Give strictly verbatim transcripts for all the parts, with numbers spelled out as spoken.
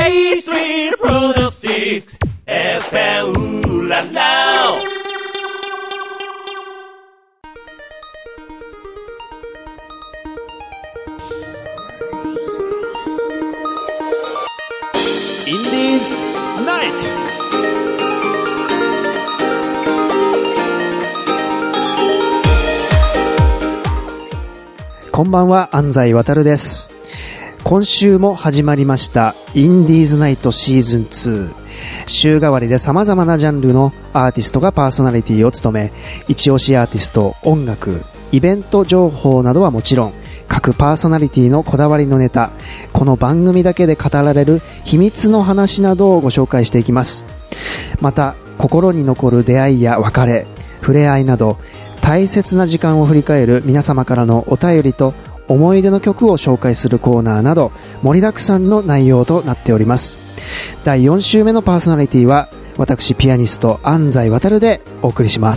A Street Producers F M ララインディーズナイト。 こんばんは、安西渡です。今週も始まりましたインディーズナイトシーズンツー。週替わりで様々なジャンルのアーティストがパーソナリティを務め、一押しアーティスト、音楽、イベント情報などはもちろん、各パーソナリティのこだわりのネタ、この番組だけで語られる秘密の話などをご紹介していきます。また、心に残る出会いや別れ、触れ合いなど、大切な時間を振り返る皆様からのお便りと思い出の曲を紹介するコーナーなど盛りだくさんの内容となっております。だいよん週目のパーソナリティは私ピアニスト安西渡でお送りします。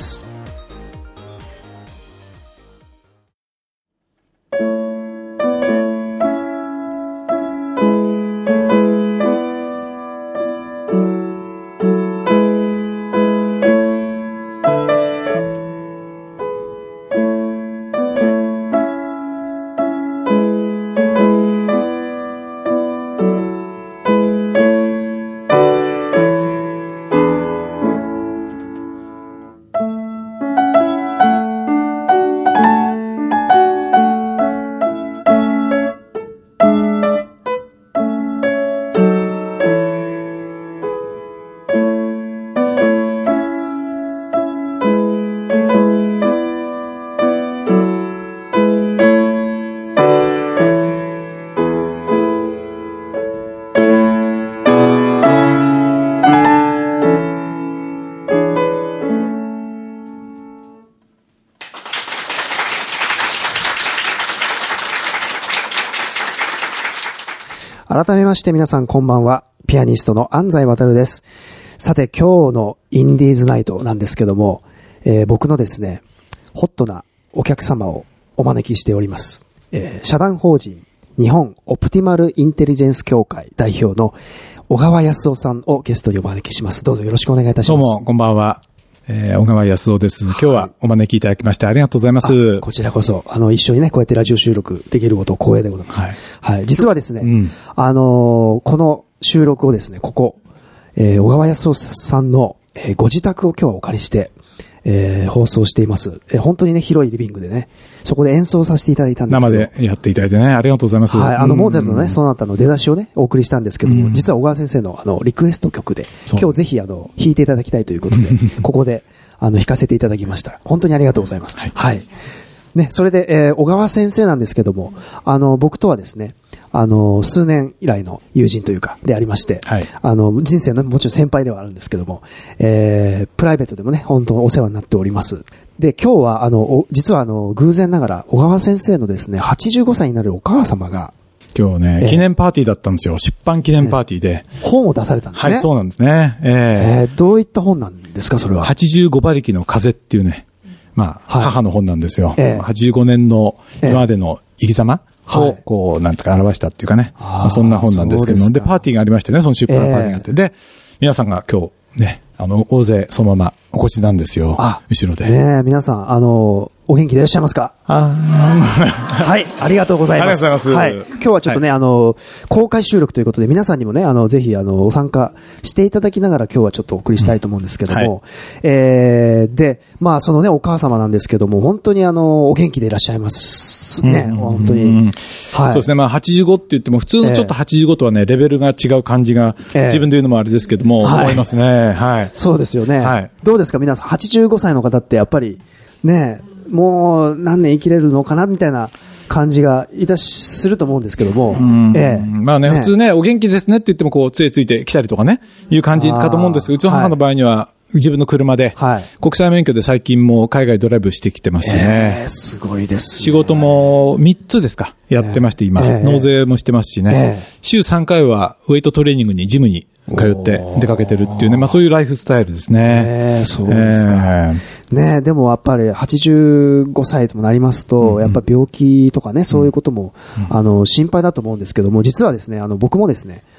改めまして皆さんこんばんは。ピアニストの安西渡です。さて今日のインディーズナイトなんですけども、えー、僕のですね、ホットなお客様をお招きしております。えー、社団法人日本オプティマルインテリジェンス協会代表の小川康夫さんをゲストにお招きします。どうぞよろしくお願いいたします。 どうもこんばんは。えー、小川康夫です。今日はお招きいただきましてありがとうございます。 こちらこそ、あの、一緒にね、こうやってラジオ収録できることを光栄でございます。はい。はい。実はですね、うん、あのー、この収録をですね、ここ、えー、小川康夫さんの、えー、ご自宅を今日はお借りして、えー、放送しています。えー、本当にね、広いリビングでね、そこで演奏させていただいたんですけど。 生でやっていただいてね、ありがとうございます。 はい、あの、モーツァルトのね、その他の出だしをね、お送りしたんですけども、実は小川先生のあの、リクエスト曲で、今日ぜひあの、弾いていただきたいということで、ここで、あの、弾かせていただきました。本当にありがとうございます。はい。はい。ね、それで、えー、小川先生なんですけども、あの、僕とはですね、あの、数年以来の友人というか、でありまして、はい。あの、人生のもちろん先輩ではあるんですけども、えー、プライベートでもね、本当お世話になっております。で、今日は、あの、実はあの、偶然ながら、小川先生のですね、はちじゅうごさいになるお母様が、 今日ね、えー、記念パーティーだったんですよ。出版記念パーティーで。 えー、本を出されたんですね。 はい、そうなんですね。えー、 えー、どういった本なんですか、それは。 はちじゅうごばりきの風っていうね、まあ、はい、母の本なんですよ。 えー、 はちじゅうごねんの今までの生き様を、こう、なんとか表したっていうかね。はい、まあ、そんな本なんですけども。で、パーティーがありましてね、その出版パーティーがあって。えー、で、皆さんが今日ね、あの、大勢そのままお越しなんですよ。あ、後ろで。 ねえ、皆さん、あの、お元気でいらっしゃいますか？あはい、ありがとうございます。 ありがとうございます。 はい。今日はちょっとね、はい、あの、公開収録ということで、皆さんにもね、あの、ぜひ、あの、参加していただきながら今日はちょっとお送りしたいと思うんですけども、うんはい、えー、で、まあ、そのね、お母様なんですけども、本当にあの、お元気でいらっしゃいますね、うん、本当に。 はい。そうですね、まあ、はちじゅうごって言っても、普通のちょっとはちじゅうごとはね、レベルが違う感じが、えー、自分で言うのもあれですけども、はい、思いますね。はい。 そうですよね。 はい。 どうですか、皆さん、はちじゅうごさいの方ってやっぱり、ね、もう何年生きれるのかなみたいな感じがいたしすると思うんですけども、 うんええ、まあね、ね、普通ね、お元気ですねって言ってもこう杖ついてきたりとかね、いう感じかと思うんですけど、うちの母の場合には、自分の車で、はい、国際免許で最近も海外ドライブしてきてますしね。 えー、すごいですね。 仕事もみっつですか、やってまして今、えー、納税もしてますしね、えー、週さんかいはウェイトトレーニングにジムに通って出かけてるっていうね、まあそういうライフスタイルですね。 えー、そうですか。えー、ね、でもやっぱりはちじゅうごさいともなりますと、うんうん、やっぱ病気とかね、そういうことも、うん、あの、心配だと思うんですけども、実はですね、あの、僕もですね、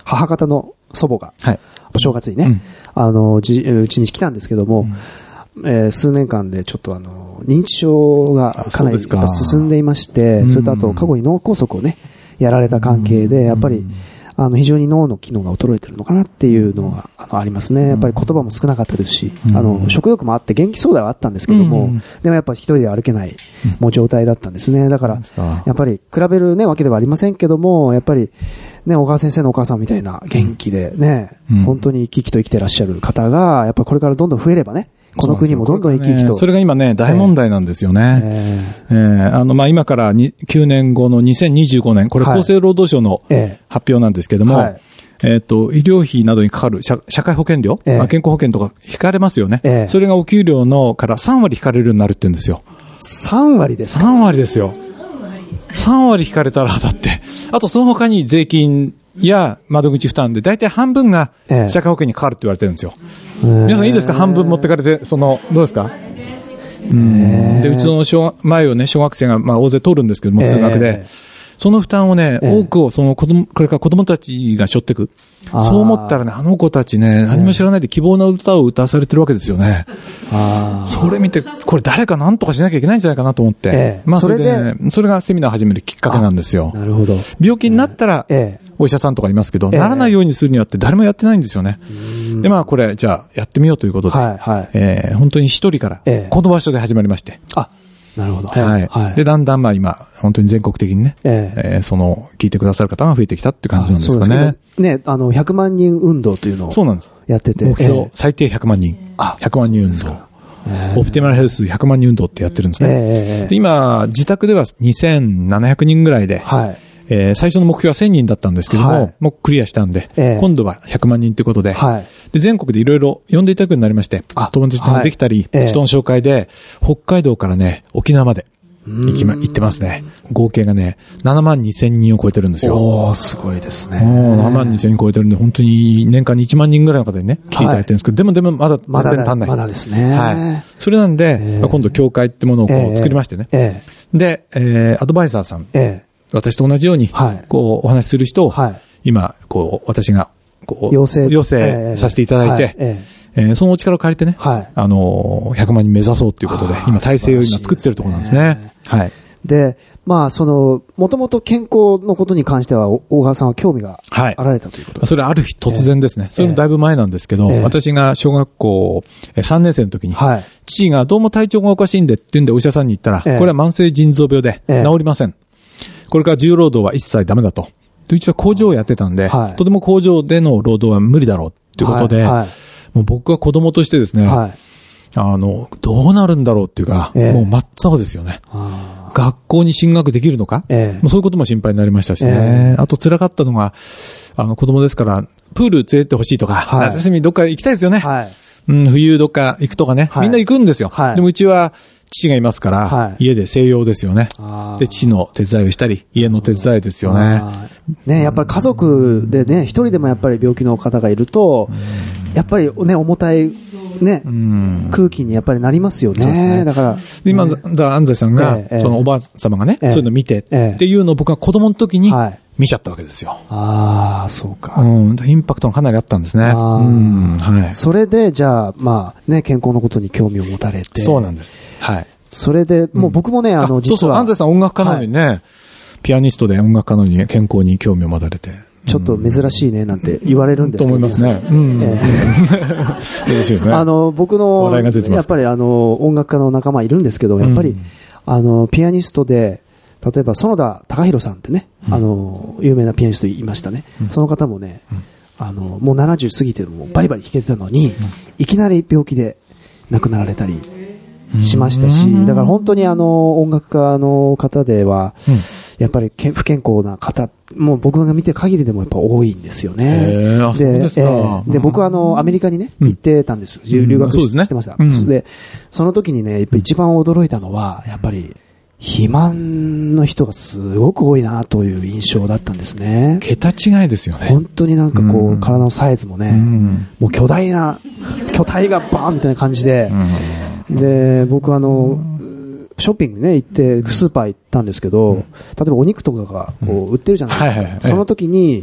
母方の祖母が、 はい。 お正月にね、 うん、 あの、じ、うちに来たんですけども、うんえー、数年間でちょっとあの、認知症がかなり進んでいまして、そ, それとあと過去に脳梗塞をね、やられた関係で、やっぱり、あの、非常に脳の機能が衰えてるのかなっていうのが、あの、ありますね。やっぱり言葉も少なかったですし、あの、食欲もあって元気そうではあったんですけども、でもやっぱり一人で歩けない、もう状態だったんですね。だから、やっぱり比べるね、わけではありませんけども、やっぱり、ね、小川先生のお母さんみたいな元気でね、本当に生き生きと生きてらっしゃる方が、やっぱりこれからどんどん増えればね、この国もどんどん生き生きと。 それが今ね、大問題なんですよね。えーえー、あの、まあ、今からきゅうねんごのにせんにじゅうごねん、これ厚生労働省の発表なんですけども、はいえっと、医療費などにかかる社、社会保険料、えー、健康保険とか引かれますよね、えー。それがお給料のからさんわり引かれるようになるって言うんですよ。 さんわりですか？ さん 割ですよ。さんわり引かれたら、だって、あとその他に税金や窓口負担で大体半分が社会保険にかかるって言われてるんですよ。えー、皆さんいいですか？半分持ってかれて、その、どうですか？うんで、うちの小前をね、小学生がまあ大勢通るんですけども、通学で。えーその負担をね、ええ、多くを、その子供、これから子供たちが背負っていく。そう思ったらね、あの子たちね、何も知らないで希望の歌を歌わされてるわけですよね。あそれ見て、これ誰か何とかしなきゃいけないんじゃないかなと思って。ええ、まあそれで、ね、それがセミナー始めるきっかけなんですよ。 なるほど。 病気になったら、ええ、お医者さんとかいますけど、ええ、ならないようにするにはって誰もやってないんですよね。で、まあこれ、じゃあやってみようということで、はいはいえー、本当に一人から、この場所で始まりまして。 あなるほど。 はい。はい、で、だんだんまあ今、本当に全国的にね、えーえー、その、聞いてくださる方が増えてきたって感じなんですかね。 ね、あの、ひゃくまんにん運動というのを。 そうなんです。 やってて。 目標、えー、最低ひゃくまんにん。あ、ひゃくまんにん運動。えー、オプティマルヘルスひゃくまんにん運動ってやってるんですね。えー、で今、自宅ではにせんななひゃくにんぐらいで、はい。えー、最初の目標はせんにんだったんですけども、はい、もうクリアしたんで、えー、今度はひゃくまんにんということで、はい、で全国でいろいろ呼んでいただくようになりまして、友達ができたり、はい、人の紹介で、北海道からね、沖縄まで行きま、行ってますね。合計がね、ななまんにせんにんを超えてるんですよ。 おー、すごいですね。 ななまんにせんにん超えてるんで、本当に年間にいちまんにんぐらいの方にね、来ていただいてるんですけど、はい、でもでもまだ全然足んない。 まだですね。 はい。それなんで、えー、今度協会ってものをこう作りましてね。えー、で、えー、アドバイザーさん。えー私と同じように、こう、お話しする人を、今、こう、私が、こう、 要請、 要請させていただいて、えー、そのお力を借りてね、あの、ひゃくまんにん目指そうということで、今、体制を今作ってるところなんですね。はい。 で、まあ、その、もともと健康のことに関しては、大川さんは興味があられたということですか？ それある日突然ですね。それもだいぶ前なんですけど、私が小学校さんねん生の時に、父がどうも体調がおかしいんでって言うんでお医者さんに言ったら、これは慢性腎臓病で治りません。これから重労働は一切ダメだと。でうちは工場をやってたんで、はい、とても工場での労働は無理だろうっていうことで、はいはい、もう僕は子供としてですね、はい、あの、どうなるんだろうっていうか、えー、もう真っ青ですよね。学校に進学できるのか、えー、もうそういうことも心配になりましたしね。えー、あと辛かったのが、あの子供ですから、プール連れてってほしいとか、はい、夏休みどっか行きたいですよね。はいうん、冬どっか行くとかね、はい、みんな行くんですよ。はい、でもうちは、父がいますから、はい、家で静養ですよね。で、父の手伝いをしたり、家の手伝いですよね。 ね、やっぱり家族でね、一人でもやっぱり病気の方がいると、やっぱりね、重たい、ね、空気にやっぱりなりますよね。ねだから。 今、ね、だ安西さんが、えー、そのおばあ様がね、えー、そういうの見て、えー、っていうのを僕は子供の時に、はい見ちゃったわけですよ。 ああ、そうか。 うん。インパクトがかなりあったんですね。あうん。はい。 それで、じゃあ、まあ、ね、健康のことに興味を持たれて。 そうなんです。はい。 それで、もう僕もね、うん、あの、実は。 そうそう、安西さん音楽家なのにね、はい、ピアニストで音楽家なのに健康に興味を持たれて。 ちょっと珍しいね、なんて言われるんですけど。 と思いますね。うん。えー、嬉しいですね。 あの、僕の、笑いが出てます。やっぱりあの、音楽家の仲間いるんですけど、やっぱり、うん、あの、ピアニストで、例えば園田貴弘さんってね、うん、あの有名なピアニストいましたね、うん、その方もね、うん、あのもうななじゅう過ぎてもバリバリ弾けてたのに、うん、いきなり病気で亡くなられたりしましたし、うん、だから本当にあの音楽家の方では、うん、やっぱり不健康な方もう僕が見て限りでもやっぱ多いんですよね。 で、あ、そうですか。えー、 で僕はあのアメリカにね、うん、行ってたんです。留学してました。うん、そ, でその時にね、やっぱ一番驚いたのはやっぱり肥満の人がすごく多いなという印象だったんですね。 桁違いですよね。 本当になんかこう、うん、体のサイズもね、うん、もう巨大な巨体がバーンみたいな感じで、うん、で僕あのショッピングね行ってスーパー行ったんですけど、うん、例えばお肉とかがこう売ってるじゃないですか。うんはいはいはい、その時に、うん、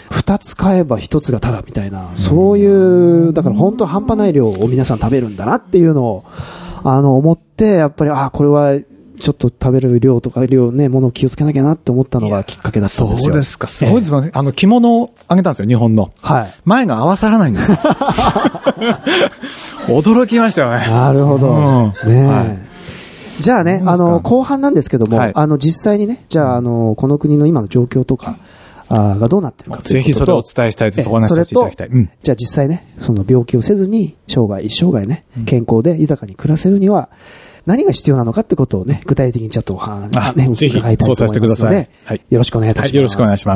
二つ買えば一つがタダみたいな、そういう、だから本当半端ない量を皆さん食べるんだなっていうのを、あの、思って、やっぱり、あ、これは、ちょっと食べる量とか量ね、ものを気をつけなきゃなって思ったのがきっかけだったんですよ。 そうですか。すごいですよね。えー、あの、着物をあげたんですよ、日本の。 はい。 前が合わさらないんですよ。驚きましたよね。 なるほど。うん、ねえ。はい、じゃあね、あの、後半なんですけども、はい、あの、実際にね、じゃあ、あの、この国の今の状況とか、あがどうなってるかということと、 ぜひそれをお伝えしたいと、お話しさせていただきたい。うん、 じゃあ実際ね、その病気をせずに、生涯、一生涯ね、健康で豊かに暮らせるには、何が必要なのかってことをね、具体的にちょっとお話、ね、 ぜひ、 伺いたいと思いますので、 そうさせてください。はい。 よろしくお願いいたします。はい、 よろしくお願いします。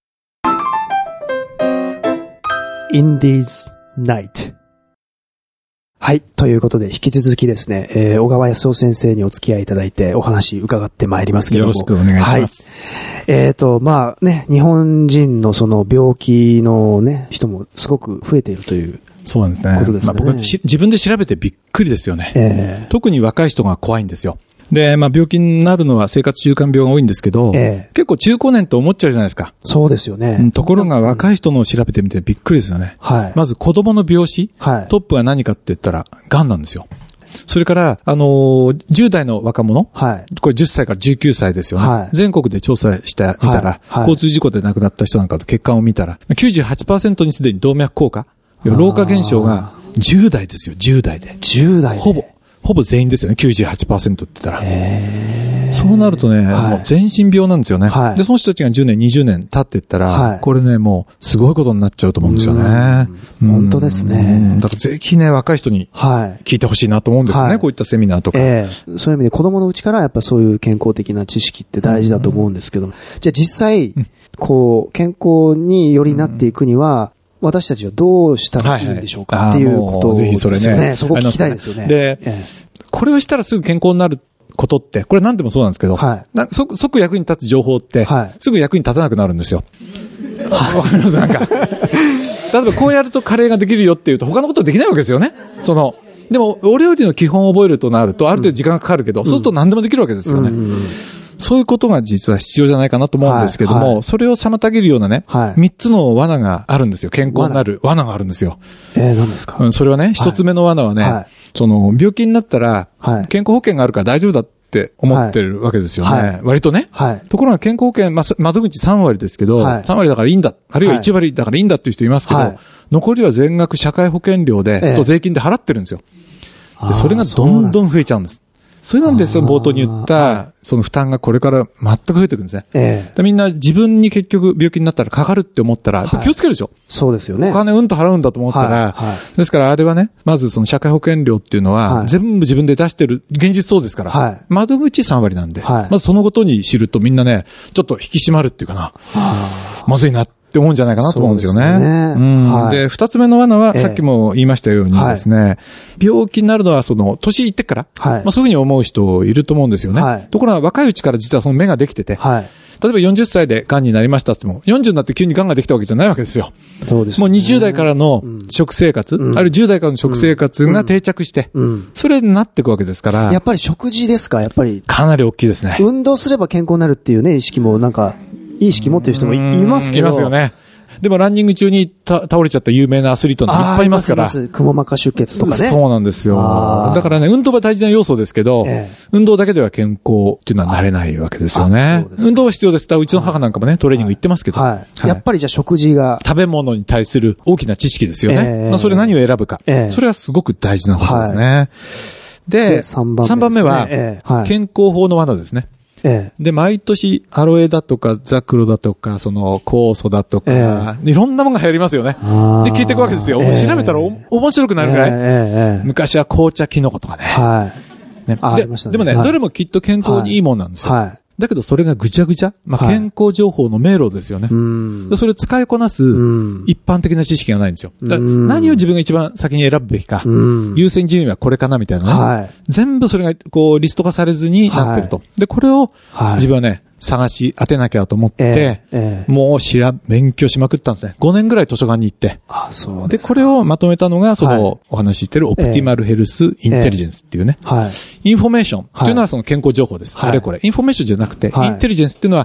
Indies Night。はい。ということで、引き続きですね、えー、小川康夫先生にお付き合いいただいて、お話伺ってまいりますけども。 よろしくお願いします。 はい、えっと、まあね、日本人のその病気のね、人もすごく増えているという。 そうなんですね。 ことですね。 まあ、僕は自分で調べてびっくりですよね。 えー、 特に若い人が怖いんですよ。で、まあ病気になるのは生活習慣病が多いんですけど、えー、結構中高年と思っちゃうじゃないですか。 そうですよね。 うん、ところが若い人のを調べてみてびっくりですよね。 はい。 まず子供の病死、はい、トップは何かって言ったら、癌なんですよ。それから、あのー、じゅう代の若者、はい、これじゅっさいからじゅうきゅうさいですよね。はい、全国で調査してみたら、はいはい、交通事故で亡くなった人なんかと血管を見たら、きゅうじゅうはちパーセント にすでに動脈硬化、老化現象がじゅう代ですよ、じゅう代で。 じゅう代で。 ほぼ。ほぼ全員ですよね、きゅうじゅうはちパーセント って言ったら。へー、そうなるとね、はい、もう全身病なんですよね、はい。で、その人たちがじゅうねん、にじゅうねん経っていったら、はい、これね、もうすごいことになっちゃうと思うんですよね。 本当ですね。 だからぜひね、若い人に聞いてほしいなと思うんですよね、はい、こういったセミナーとか、 えー。そういう意味で子供のうちからやっぱそういう健康的な知識って大事だと思うんですけど、じゃあ実際、こう、健康によりなっていくには、私たちはどうしたらいいんでしょうか、はいはい、っていうことですよね。ぜひそれね。そこ聞きたいですよね。 で、ええ、これをしたらすぐ健康になることって、これ何でもそうなんですけど、はい、な即、即役に立つ情報って、はい、すぐ役に立たなくなるんですよ。はい、わかりますなんか。例えばこうやるとカレーができるよっていうと他のことできないわけですよね。その、でも、お料理の基本を覚えるとなると、ある程度時間がかかるけど、うん、そうすると何でもできるわけですよね。うんうんうん、そういうことが実は必要じゃないかなと思うんですけども、はいはい、それを妨げるようなね、はい、みっつの罠があるんですよ。健康になる罠があるんですよ。 えー、何ですか？ うん、それはね、一、はい、つ目の罠はね、はい、その、病気になったら、はい、健康保険があるから大丈夫だって思ってるわけですよね。はい、割とね、はい。ところが健康保険、ま、窓口さん割ですけど、はい、さん割だからいいんだ。あるいはいち割だからいいんだっていう人いますけど、はい、残りは全額社会保険料で、えー、と税金で払ってるんですよ。で、それがどんどん増えちゃうんです。それなんですよ、冒頭に言った、その負担がこれから全く増えていくんですね。ええ、みんな自分に結局病気になったらかかるって思ったら、気をつけるでしょ、はい、 そうですよね。 お金うんと払うんだと思ったら、はいはい、ですからあれはね、まずその社会保険料っていうのは、はい、全部自分で出してる、現実そうですから、はい、窓口さん割なんで、はい、まずそのことに知るとみんなね、ちょっと引き締まるっていうかな、まずいなって思うんじゃないかなと思うんですよね。 ね、 うんはい、で、二つ目の罠は、さっきも言いましたようにですね、はい、病気になるのはその、年いってから、はい、まあそういうふうに思う人いると思うんですよね。はい、ところが若いうちから実はその目ができてて、はい、例えばよんじゅっさいで癌になりましたっても、よんじゅうになって急に癌ができたわけじゃないわけですよ。 そうですね。 もうにじゅう代からの食生活、うん、あるいはじゅう代からの食生活が定着して、うんうん、それになっていくわけですから。 やっぱり食事ですか、やっぱり。 かなり大きいですね。 運動すれば健康になるっていうね、意識もなんか、いい意識持ってる人もいますけど。 いますよね。でもランニング中にた倒れちゃった有名なアスリートなんていっぱいいますから。 くも膜下出血とかね。 そうなんですよ。だからね、運動は大事な要素ですけど、ええ、運動だけでは健康っていうのはなれないわけですよね。運動は必要です。うちの母なんかもね、トレーニング行ってますけど。はいはい、やっぱりじゃあ食事が。 食べ物に対する大きな知識ですよね。え、まあそれ何を選ぶか、え。それはすごく大事なことですね。はい、で、でさんばんめですね、さんばんめは、はい、健康法の罠ですね。ええ、で、毎年、アロエだとか、ザクロだとか、その、酵素だとか、ええ、いろんなものが流行りますよね。で、聞いていくわけですよ。ええ、調べたらお面白くなるぐらい。ええ、昔は紅茶キノコとかね。はい。ね、で, ねでもね、はい、どれもきっと健康にいいもんなんですよ。はい。だけどそれがぐちゃぐちゃ、まあ、健康情報の迷路ですよね。はい、それを使いこなす一般的な知識がないんですよ。だ何を自分が一番先に選ぶべきか、優先順位はこれかなみたいなね。はい、全部それがこうリスト化されずになってると。はい、で、これを自分はね、探し当てなきゃと思って、えーえー、もう知ら、勉強しまくったんですね。ごねんぐらい図書館に行って。 あ、そうですか。で、これをまとめたのが、その、はい、お話ししているオプティマルヘルスインテリジェンスっていうね。えーはい、インフォメーションというのはその健康情報です。はい、あれこれ。インフォメーションじゃなくて、はい、インテリジェンスっていうのは、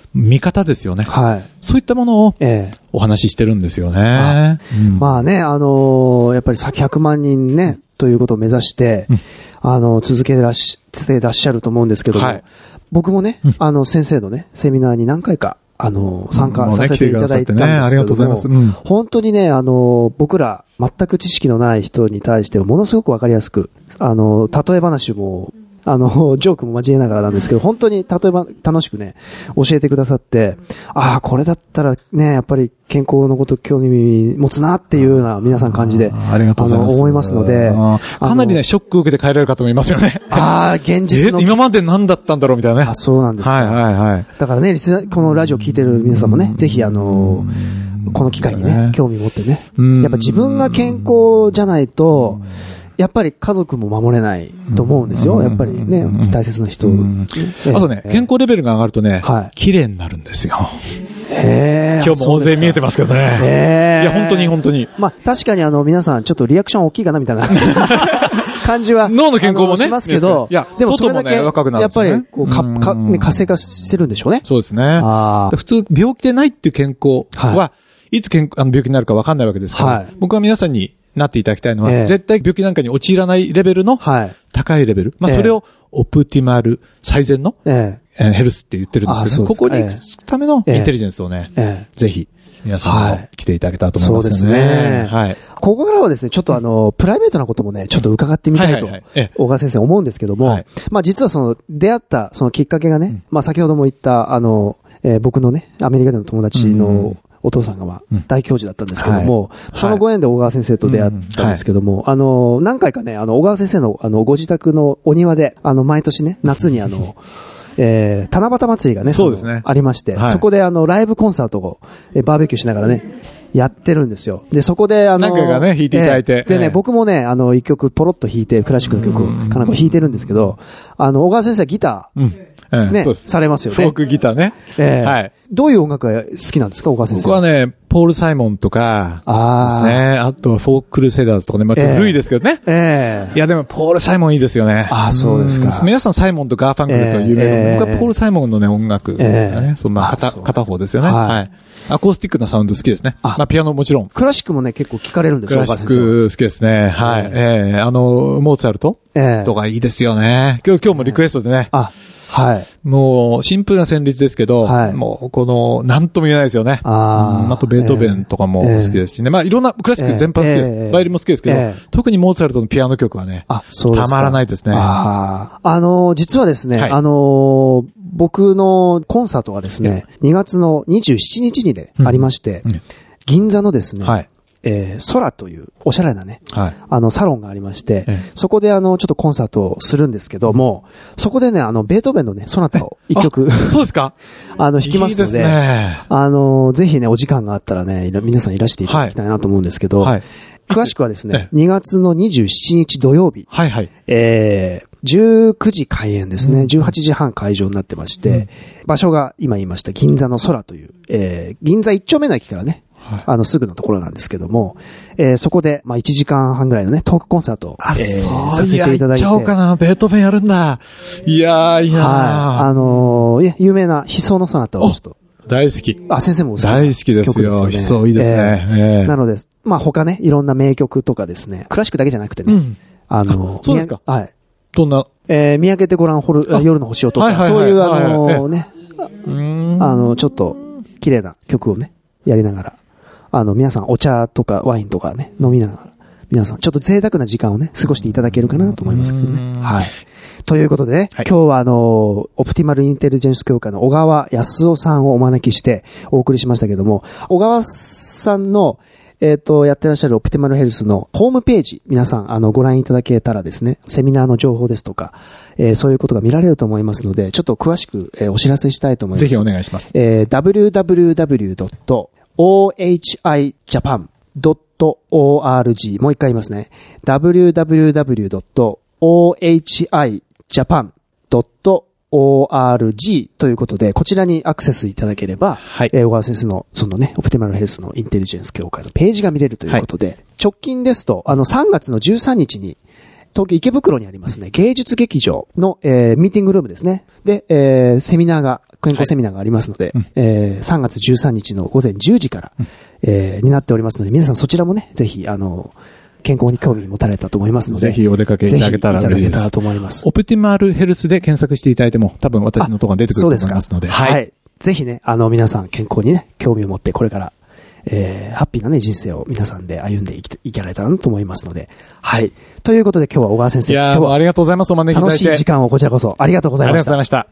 見方ですよね。 はい。 そういったものをええ。 お話ししてるんですよね。 あうんまあね、あのーやっぱりさひゃくまん人ね、ということを目指して、 うんあの、続けてらっしてらっしゃると思うんですけども、 はい僕もね、 うんあの、先生のね、セミナーに何回か、あの、参加させていただいたんですけども、 もうね来てくださってねありがとうございますうん本当にね、あの、僕ら、全く知識のない人に対して、ものすごくわかりやすく、あの、例え話も、あの、ジョークも交えながらなんですけど、本当に例えば楽しくね、教えてくださって、ああ、これだったらね、やっぱり健康のこと興味持つなっていうような皆さん感じで、 ありがとうございます。 あの思いますので、 あかなりね、ショックを受けて帰られる方もいますよね。 ああ、現実の。 え今まで何だったんだろうみたいなね。 あ、そうなんですよ。 はいはいはい。 だからね、リスナーこのラジオ聞いてる皆さんもね、ぜひあの、この機会にね、興味持ってね。 うんやっぱ自分が健康じゃないと、やっぱり家族も守れないと思うんですよ。やっぱりね、大切な人。 うんええあとね、健康レベルが上がるとねはい、 綺麗になるんですよ。 へえ。 今日も大勢見えてますけどね。 へえ。 いや、本当に本当に。 まあ、確かにあの、皆さんちょっとリアクション大きいかなみたいな感じは。 脳の健康もねあのしますけど、 いやでもそれだけ、 外もね若くなるやっぱんですよねり、こう、か、か、ね、活性化してるんでしょうね。 そうですね。 ああ。 普通、病気でないっていう健康は、、 はいつ健あの病気になるか分かんないわけですから、 はい僕は皆さんになっていただきたいのは、 ええ絶対病気なんかに陥らないレベルのはい。 高いレベル。まあ、 ええそれをオプティマル、最善の、 ええ。 えーヘルスって言ってるんですけど、 あそうですかここに行くためのええインテリジェンスをね、 ええ。 ぜひ、皆さんもはい来ていただけたらと思いますよね。 そうですねはい。 ここからはですね、ちょっとあの、プライベートなこともね、ちょっと伺ってみたいとはいはいはいええ、 小川先生思うんですけども、 はいまあ実はその、出会ったそのきっかけがね、まあ先ほども言った、あの、えー僕のね、アメリカでの友達うんのお父さんがまあうん大教授だったんですけども、 はいそのご縁で小川先生と出会ったんですけども、あの、何回かね、あの、小川先生のあの、ご自宅のお庭で、あの、毎年ね、夏にあの、えー、七夕祭りがね、 そうですねのありまして、 はいそこであの、ライブコンサートを、えーバーベキューしながらね、やってるんですよ。で、そこであの、 何回かね弾いていただいてえーでね、 ええ僕もね、あの、一曲ポロッと弾いて、クラシックの曲を、 うんかなんか弾いてるんですけど、あの、小川先生はギタうん。えー、ね、 えそうです。 されますよね。 フォークギターね。 えーはい。 どういう音楽が好きなんですか、小川先生。 僕はね、ポール・サイモンとか、 あーですね。あとはフォーク・クルセダーズとかね、まあちょっと古いですけどね。 ええいやでも、ポール・サイモンいいですよね。 あーそうですかん皆さんサイモンとガーファンクルと有名だと思う、 ええ僕はポール・サイモンのね、音楽がね、 ええそのまあ片、 あそう片方ですよね。 はいはい。アコースティックなサウンド好きですね。 あまあピアノもちろん。 クラシックもね、結構聞かれるんですよ、 クラシッ小川先生は。 ク好きですね。はい。ええあの、モーツァルトええとかいいですよね。今日、今日もリクエストでね。 あ、はい。 もう、シンプルな旋律ですけど、 はいもう、この、なんとも言えないですよね。 あーうんあと、ベートーベンとかも好きですしね。まあ、いろんな、クラシック全般好きです。 ええバイオリンも好きですけど、 ええ特にモーツァルトのピアノ曲はね、 あ、そうですか。 たまらないですね。 ああ。あのー、実はですね、 はいあのー、僕のコンサートがですね、にがつのにじゅうしちにちにでありまして、 うん銀座のですね、 はい。 えー、空というおしゃれなね、 はい。 あの、サロンがありまして、 ええそこであの、ちょっとコンサートをするんですけども、そこでね、あの、ベートーベンのね、ソナタを一曲、 あそうですかあの、弾きますので、 いいですね。 あの、ぜひね、お時間があったらね、いら皆さんいらしていただきたいなと思うんですけど、 はい。 詳しくはですねえ、 にがつのにじゅうしちにち土曜日、 はいはい。 えー、じゅうくじ開演ですね。じゅうはちじはん会場になってまして、 うん場所が今言いました銀座の空という、えー、銀座一丁目の駅からね、 はいあの、すぐのところなんですけども、えー、そこで、まあ、いちじかんはんぐらいのね、トークコンサートを、 あ、 えーそう、 させていただいて。 やっちゃおうかな。ベートーベンやるんだ。いやー、いやー。 はい。あのーいや有名な悲壮のソナタをちょっと、 大好き。 あ、先生もお好きな大好きですよ。 曲悲壮いいですね。 えーええなので、まあ、他ね、いろんな名曲とかですね、クラシックだけじゃなくてね、 うんあのーそうですかみやはい。 どんな、 えー、見上げてごらん、ほる、 あ夜の星をとか、 はいはいはいそういう、あはいはいのーね、 うーんあの、ちょっと、綺麗な曲をね、やりながら、あの、皆さんお茶とかワインとかね、飲みながら、皆さんちょっと贅沢な時間をね、過ごしていただけるかなと思いますけどうね。 んはい。ということでね、 はい今日はあの、オプティマルインテリジェンス協会の小川康夫さんをお招きしてお送りしましたけども、小川さんの、えっ、と、やってらっしゃるオプティマルヘルスのホームページ、皆さん、あの、ご覧いただけたらですね、セミナーの情報ですとか、えーそういうことが見られると思いますので、ちょっと詳しく、えーお知らせしたいと思います。 ぜひお願いします。 えー、ダブリューダブリューダブリュードットオーエイチアイジャパンドットオーアールジー もう一回言いますね。ダブリューダブリューダブリュードットオーエイチアイジャパンドットオーアールジー ということで、こちらにアクセスいただければ、 はいえー小川先生の、そのね、オプティマルヘルスのインテリジェンス協会のページが見れるということで、直近ですと、あの、さんがつのじゅうさんにちに、東京池袋にありますね、芸術劇場の、えーミーティングルームですね。で、えーセミナーが健康セミナーがありますので、 はい、 えー、さんがつじゅうさんにちのごぜんじゅうじから、うん、えー、になっておりますので、皆さんそちらもね、ぜひ、あの、健康に興味持たれたと思いますので、 ぜひお出かけいただけたら嬉しいです。ぜひいただけたらと思います。 オプティマルヘルスで検索していただいても、多分私のところが出てくると思いますので。 はい、はい。ぜひね、あの、皆さん健康にね、興味を持って、これから、えー、ハッピーなね、人生を皆さんで歩んでいき、いけられたらなと思いますので。はい。ということで今日は小川先生。 いやー、今日はありがとうございます。お招きいただいて。 楽しい時間をこちらこそありがとうございました。 ありがとうございました。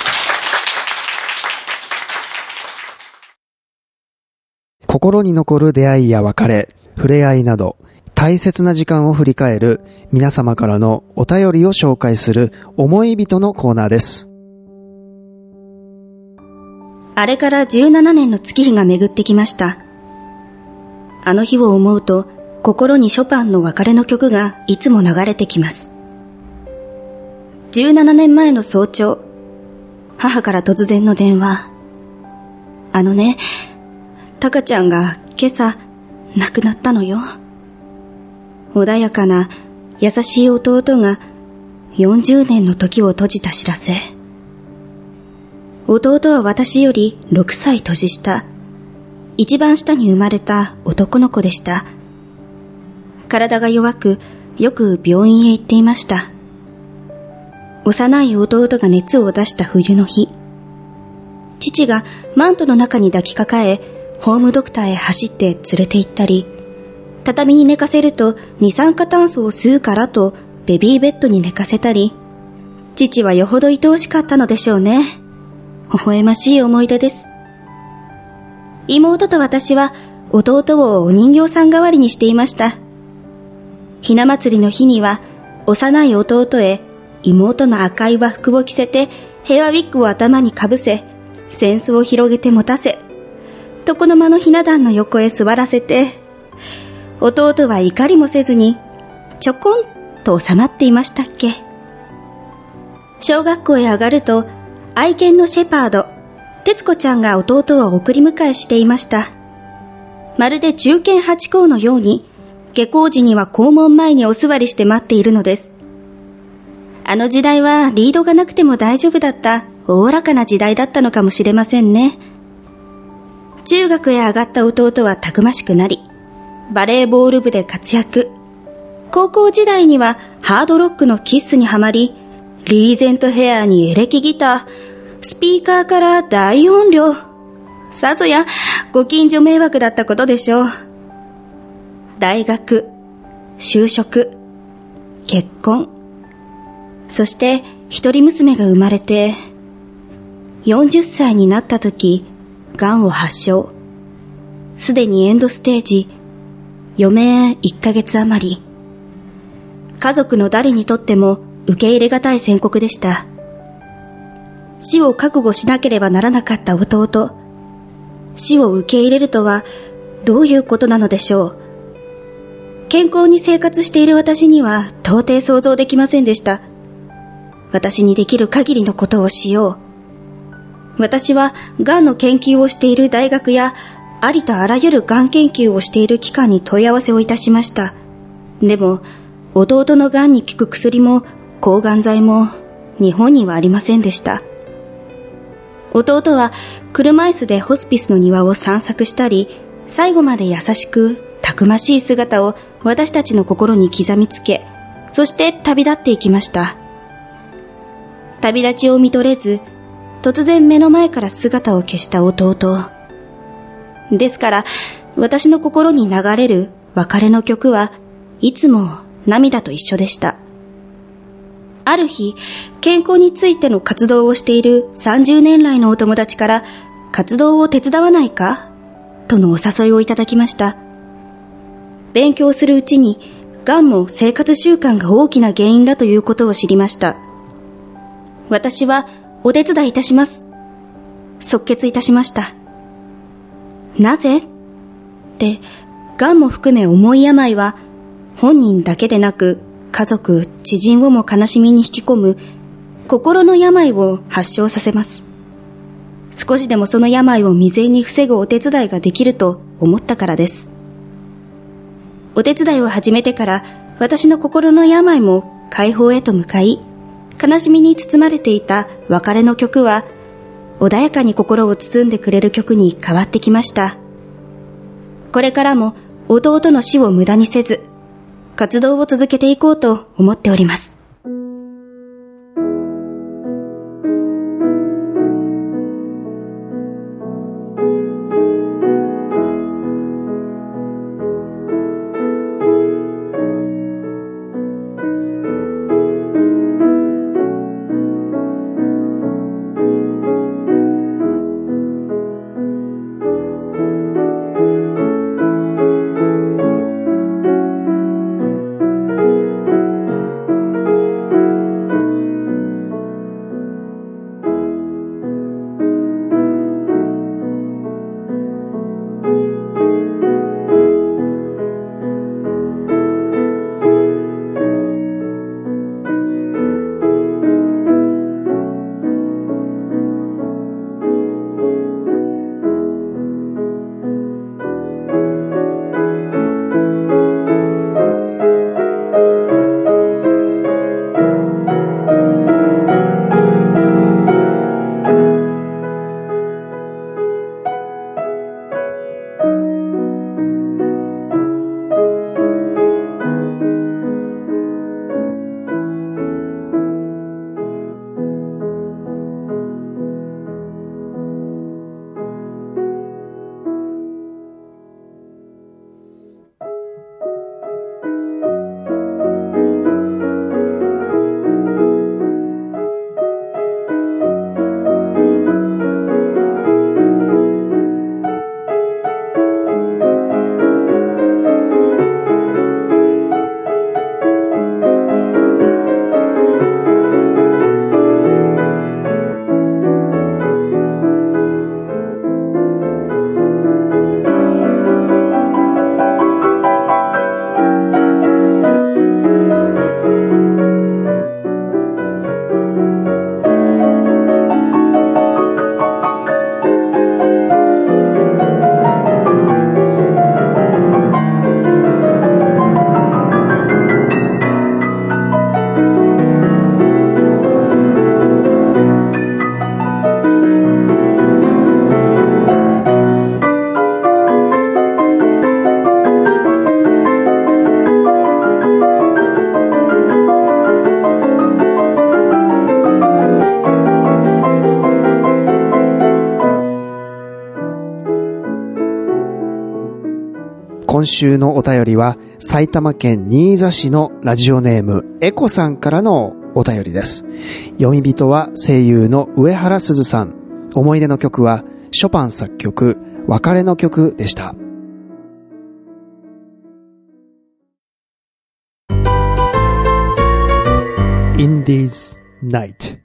心に残る出会いや別れ、触れ合いなど、大切な時間を振り返る皆様からのお便りを紹介する思い人のコーナーです。 あれからじゅうななねんの月日が巡ってきました。あの日を思うと、心にショパンの別れの曲がいつも流れてきます。じゅうななねんまえの早朝、母から突然の電話。あのね、タカちゃんが今朝亡くなったのよ。穏やかな優しい弟がよんじゅうねんの時を閉じた知らせ。弟は私よりろくさい年下、一番下に生まれた男の子でした。体が弱く、よく病院へ行っていました。幼い弟が熱を出した冬の日、父がマントの中に抱きかかえ、ホームドクターへ走って連れて行ったり、畳に寝かせると二酸化炭素を吸うからとベビーベッドに寝かせたり、父はよほど愛おしかったのでしょうね。微笑ましい思い出です。妹と私は弟をお人形さん代わりにしていました。ひな祭りの日には幼い弟へ妹の赤い和服を着せてヘアウィッグを頭にかぶせ、扇子を広げて持たせ、床の間のひな壇の横へ座らせて、弟は怒りもせずにちょこんと収まっていましたっけ。小学校へ上がると愛犬のシェパード、徹子ちゃんが弟を送り迎えしていました。まるで中堅八校のように、下校時には校門前にお座りして待っているのです。あの時代はリードがなくても大丈夫だったおおらかな時代だったのかもしれませんね。中学へ上がった弟はたくましくなり、バレーボール部で活躍。高校時代にはハードロックのキッスにはまり、リーゼントヘアにエレキギター、スピーカーから大音量。さぞやご近所迷惑だったことでしょう。大学、就職、結婚。そして一人娘が生まれて、よんじゅっさいになった時、がんを発症。すでにエンドステージ、余命いっかげつ余り。家族の誰にとっても受け入れがたい宣告でした。死を覚悟しなければならなかった弟。死を受け入れるとはどういうことなのでしょう。健康に生活している私には到底想像できませんでした。私にできる限りのことをしよう。私はがんの研究をしている大学やありとあらゆるがん研究をしている機関に問い合わせをいたしました。でも弟のがんに効く薬も抗がん剤も日本にはありませんでした。弟は車椅子でホスピスの庭を散策したり、最後まで優しくたくましい姿を私たちの心に刻みつけ、そして旅立っていきました。旅立ちを見とれず、突然目の前から姿を消した弟。ですから私の心に流れる別れの曲はいつも涙と一緒でした。ある日、健康についての活動をしているさんじゅうねん来のお友達から活動を手伝わないかとのお誘いをいただきました。勉強するうちにがんも生活習慣が大きな原因だということを知りました。私はお手伝いいたします。即決いたしました。なぜって、がんも含め重い病は本人だけでなく家族、知人をも悲しみに引き込む心の病を発症させます。少しでもその病を未然に防ぐお手伝いができると思ったからです。お手伝いを始めてから私の心の病も解放へと向かい、悲しみに包まれていた別れの曲は穏やかに心を包んでくれる曲に変わってきました。これからも弟の死を無駄にせず、活動を続けていこうと思っております。 今週のお便りは埼玉県新座市のラジオネームエコさんからのお便りです。読み人は声優の上原すずさん。思い出の曲はショパン作曲別れの曲でした。Indies Night。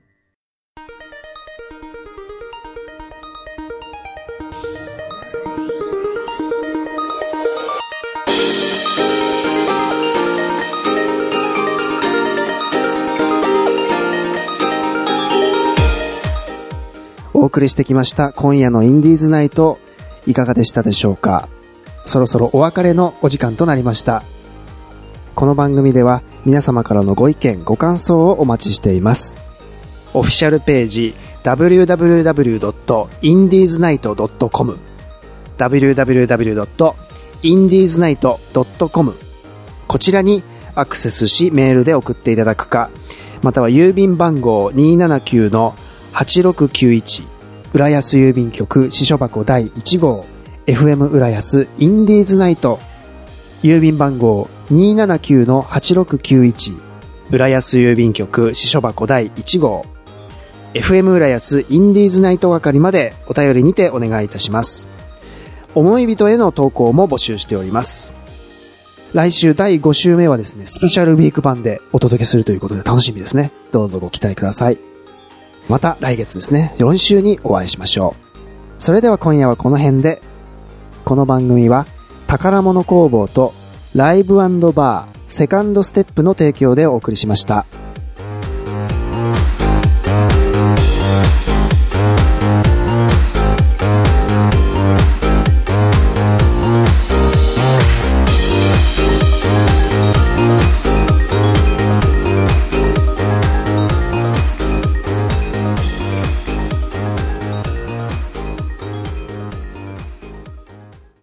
お送りしてきました今夜のインディーズナイト、いかがでしたでしょうか。そろそろお別れのお時間となりました。この番組では皆様からのご意見ご感想をお待ちしています。オフィシャルページ ダブリューダブリューダブリュードットインディーズナイトドットコム ダブリューダブリューダブリュードットインディーズナイトドットコム こちらにアクセスしメールで送っていただくか、または郵便番号 にーななきゅうのはちろくきゅういち 浦安郵便局支所箱だいいち号 エフエム 浦安インディーズナイト、郵便番号 にーななきゅうのはちろくきゅういち 浦安郵便局支所箱だいいち号 エフエム 浦安インディーズナイト係までお便りにてお願いいたします。思い人への投稿も募集しております。来週だいご週目はですね、スペシャルウィーク版でお届けするということで楽しみですね。どうぞご期待ください。また来月ですね、よん週にお会いしましょう。それでは今夜はこの辺で。この番組は宝物工房とライブ&バーセカンドステップの提供でお送りしました。